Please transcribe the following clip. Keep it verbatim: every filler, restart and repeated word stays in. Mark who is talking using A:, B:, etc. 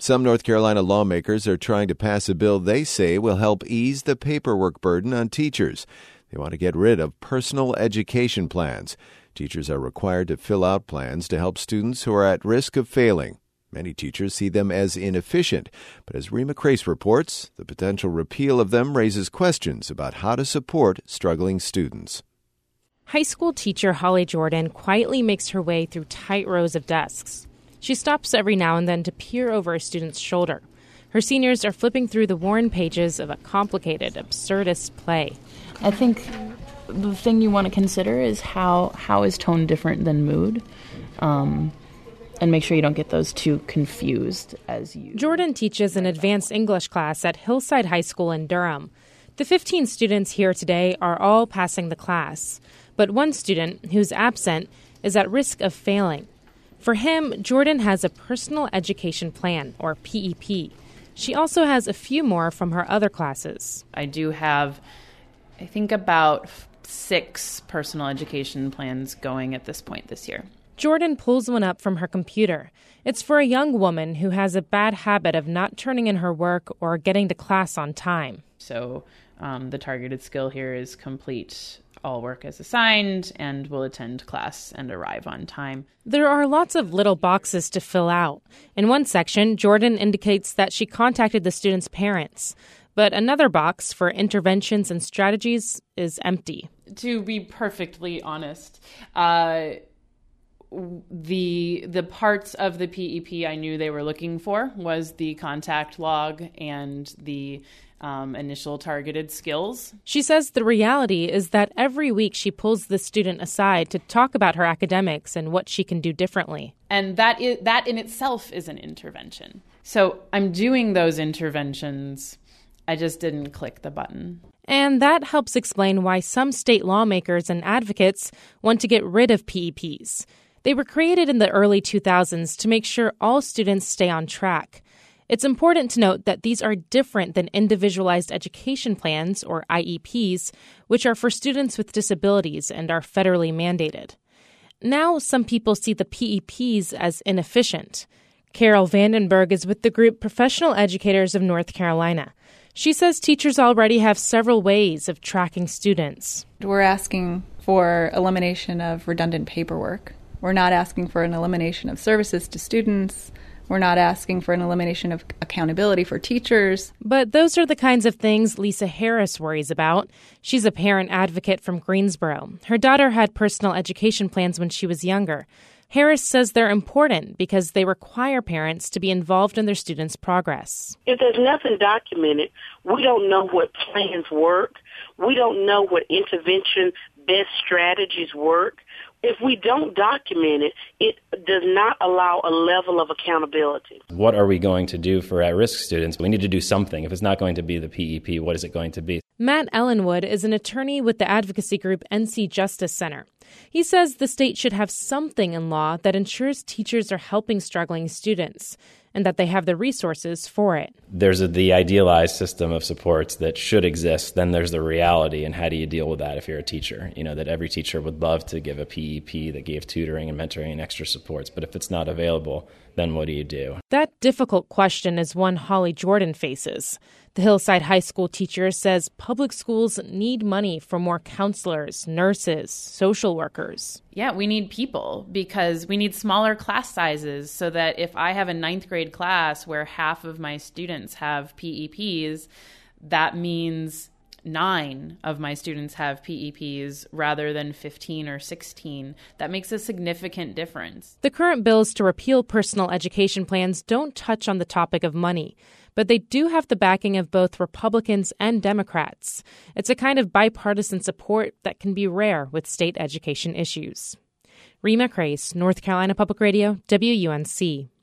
A: Some North Carolina lawmakers are trying to pass a bill they say will help ease the paperwork burden on teachers. They want to get rid of personal education plans. Teachers are required to fill out plans to help students who are at risk of failing. Many teachers see them as inefficient, but as Rima Crace reports, the potential repeal of them raises questions about how to support struggling students.
B: High school teacher Holly Jordan quietly makes her way through tight rows of desks. She stops every now and then to peer over a student's shoulder. Her seniors are flipping through the worn pages of a complicated, absurdist play.
C: I think the thing you want to consider is how, how is tone different than mood? Um... And make sure you don't get those two confused as you...
B: Jordan teaches an advanced English class at Hillside High School in Durham. The fifteen students here today are all passing the class. But one student, who's absent, is at risk of failing. For him, Jordan has a personal education plan, or P E P. She also has a few more from her other classes.
C: I do have, I think, about six personal education plans going at this point this year.
B: Jordan pulls one up from her computer. It's for a young woman who has a bad habit of not turning in her work or getting to class on time.
C: So um, the targeted skill here is complete all work as assigned and will attend class and arrive on time.
B: There are lots of little boxes to fill out. In one section, Jordan indicates that she contacted the students' parents. But another box for interventions and strategies is empty.
C: To be perfectly honest, uh, The the parts of the P E P I knew they were looking for was the contact log and the um, initial targeted skills.
B: She says the reality is that every week she pulls the student aside to talk about her academics and what she can do differently.
C: And that is, that in itself is an intervention. So I'm doing those interventions. I just didn't click the button.
B: And that helps explain why some state lawmakers and advocates want to get rid of P E Ps. They were created in the early two thousands to make sure all students stay on track. It's important to note that these are different than individualized education plans, or I E Ps, which are for students with disabilities and are federally mandated. Now, some people see the P E Ps as inefficient. Carol Vandenberg is with the group Professional Educators of North Carolina. She says teachers already have several ways of tracking students.
D: We're asking for elimination of redundant paperwork. We're not asking for an elimination of services to students. We're not asking for an elimination of accountability for teachers.
B: But those are the kinds of things Lisa Harris worries about. She's a parent advocate from Greensboro. Her daughter had personal education plans when she was younger. Harris says they're important because they require parents to be involved in their students' progress.
E: If there's nothing documented, we don't know what plans work. We don't know what intervention best strategies work. If we don't document it, it does not allow a level of accountability.
F: What are we going to do for at-risk students? We need to do something. If it's not going to be the P E P, what is it going to be?
B: Matt Ellenwood is an attorney with the advocacy group N C Justice Center. He says the state should have something in law that ensures teachers are helping struggling students and that they have the resources for it.
F: There's a, the idealized system of supports that should exist. Then there's the reality, and how do you deal with that if you're a teacher? You know, that every teacher would love to give a P E P that gave tutoring and mentoring and extra supports, but if it's not available, then what do you do?
B: That difficult question is one Holly Jordan faces. The Hillside High School teacher says public schools need money for more counselors, nurses, social workers.
C: Yeah, we need people because we need smaller class sizes so that if I have a ninth grade class where half of my students have P E Ps, that means nine of my students have P E Ps rather than fifteen or sixteen. That makes a significant difference.
B: The current bills to repeal personal education plans don't touch on the topic of money, but they do have the backing of both Republicans and Democrats. It's a kind of bipartisan support that can be rare with state education issues. Rima Crace, North Carolina Public Radio, W U N C.